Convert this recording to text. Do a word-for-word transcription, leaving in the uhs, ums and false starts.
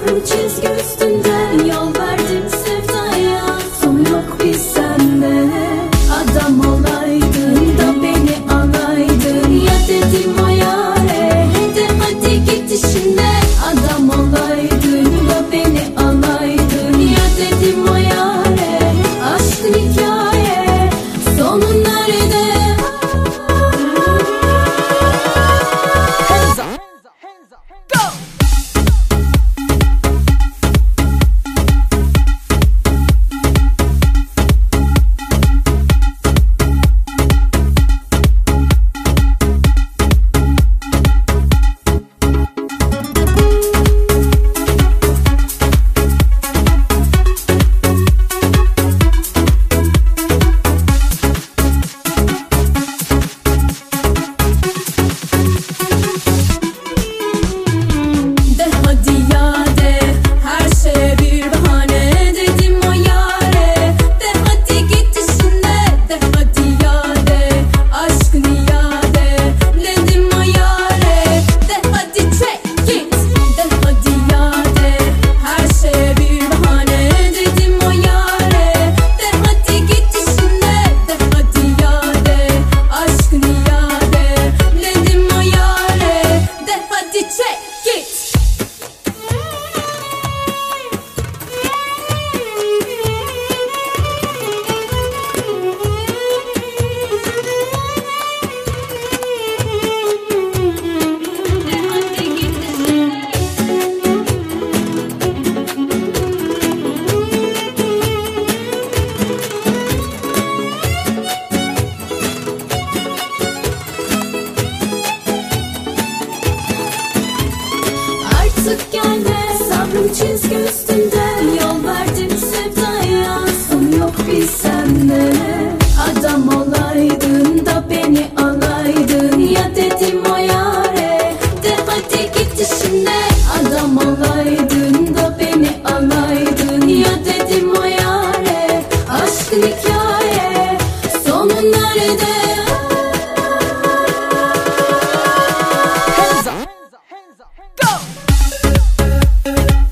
Sabrım çizgi üstünde, yol verdim sevdaya. Son yok biz senle. Adam olaydın da beni alaydın. Ya dedim o yare, de hadi git işine. Adam olaydın da beni alaydın. Ya dedim o yare, aşkın hikaye sonu nerede? Hands up, hands up, go! Artık gelme, sabrım çizgi üstünde, yol verdim sevdaya. Son yok biz senle. Adam olaydın da beni alaydın. Ya dedim o yare, de hadi git işine. Adam olaydın da beni alaydın. Ya dedim o yare, aşkın hikaye sonu nerede? Hands up, hands up, go!